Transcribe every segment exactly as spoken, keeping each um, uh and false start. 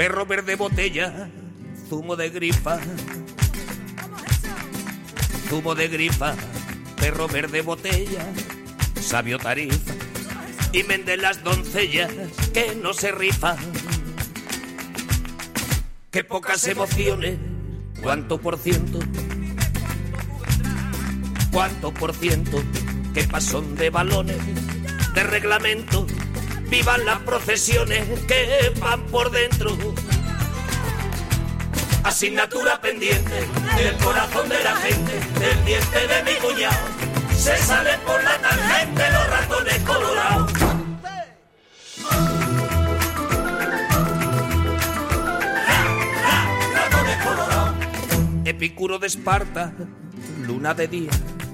perro verde botella, zumo de grifa, zumo de grifa, perro verde botella, sabio tarifa, y vende las doncellas que no se rifan. Qué pocas emociones, cuánto por ciento, cuánto por ciento, qué pasón de balones, de reglamento, vivan las procesiones que van por dentro. Asignatura pendiente del corazón de la gente, del diente de mi cuñado, se salen por la tangente los ratones colorados. Ratones colorados. Epicuro de Esparta, luna de día,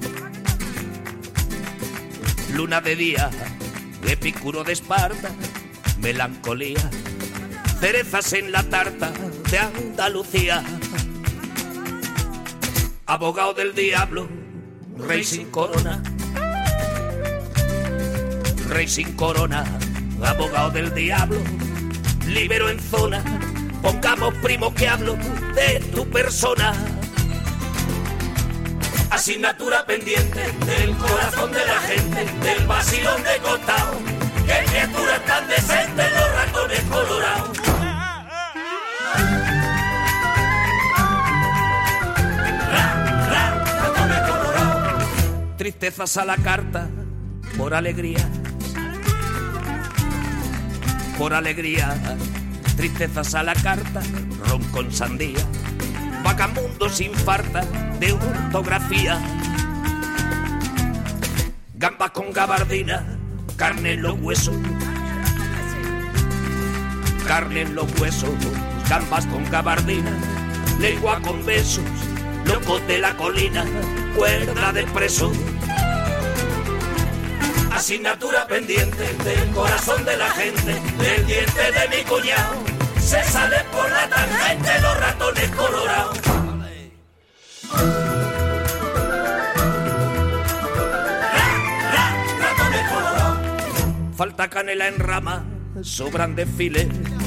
luna de día, Epicuro de Esparta, melancolía, cerezas en la tarta de Andalucía. Abogado del diablo, rey sin corona, rey sin corona, abogado del diablo, libero en zona, pongamos primo que hablo de tu persona. Asignatura pendiente del corazón de la gente, del vacilón de costado, qué criaturas tan decentes los ratones colorados. Ra, ra, ratones colorados. Tristezas a la carta, por alegría, por alegría, tristezas a la carta, ron con sandía, vagamundo sin farta de ortografía, gambas con gabardina, carne en los huesos, carne en los huesos, gambas con gabardina, lengua con besos, locos de la colina, cuerda de preso. Asignatura pendiente del corazón de la gente, del diente de mi cuñado, se salen por la tangente los ratones colorados. Ra, ra, ratones colorados. Falta canela en rama, sobran desfiles,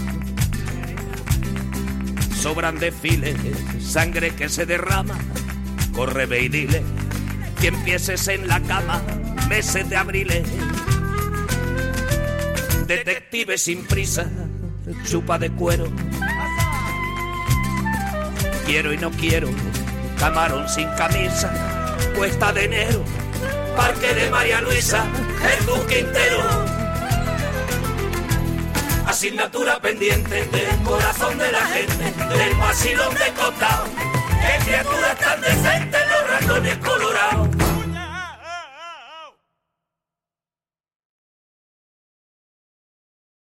sobran desfiles, sangre que se derrama, corre ve y dile, cien pieses en la cama, meses de abriles, detective sin prisa, chupa de cuero, quiero y no quiero, camarón sin camisa, cuesta de enero, parque de María Luisa, Jesús Quintero. Asignatura pendiente del corazón de la gente, del vacilón de Cota,